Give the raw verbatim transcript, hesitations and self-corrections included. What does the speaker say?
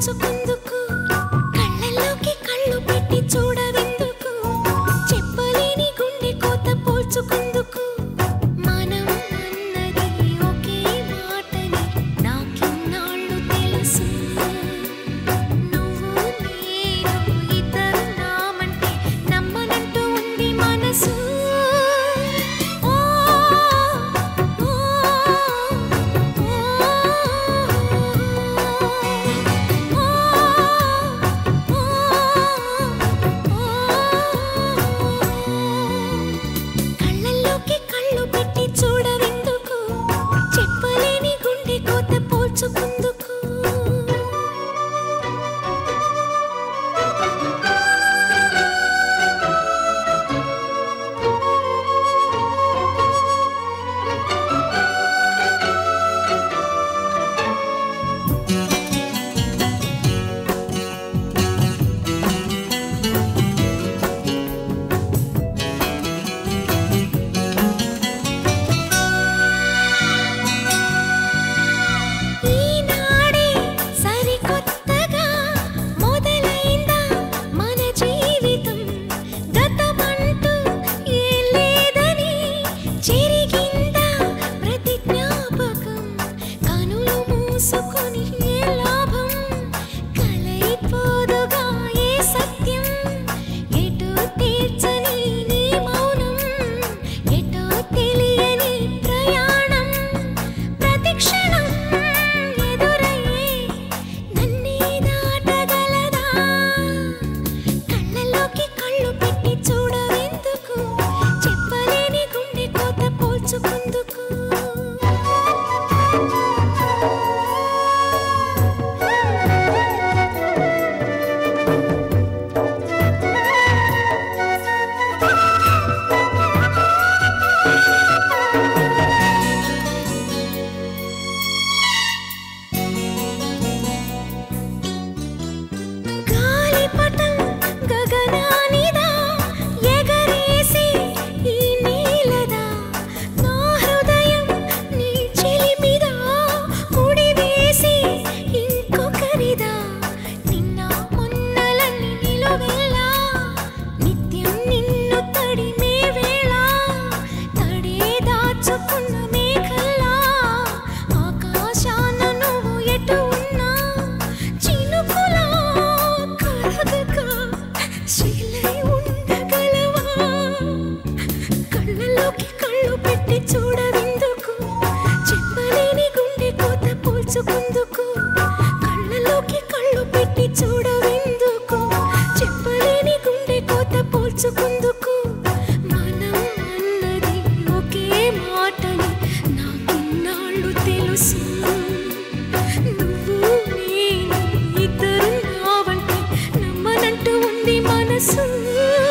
పోల్చుకుందుకు కళ్ళల్లోకి కళ్ళు పెట్టి చూడవెందుకు చెప్పలేని గుండె కోత పోల్చుకుందుకు మనం అన్నది ఒకే మాటని నాకిన్నాళ్ళు తెలుసు నువ్వు నేను ఇద్దరు నామంటే నమ్మనంటూ ఉంది మనసు చూడవెందుకు చెప్పలేని గుండె కోత పోల్చుకుందుకు పోల్చుకుందుకు కళ్ళలోకి కళ్ళు పెట్టి చూడవెందుకు చెప్పలేని గుండె కోత పోల్చుకుందుకు మనం అన్నది ఒకే మాటని నాకిన్నాళ్ళు తెలుసు నువ్వు నేను ఇద్దరు నావంటే నమ్మనంటూ ఉంది మనసు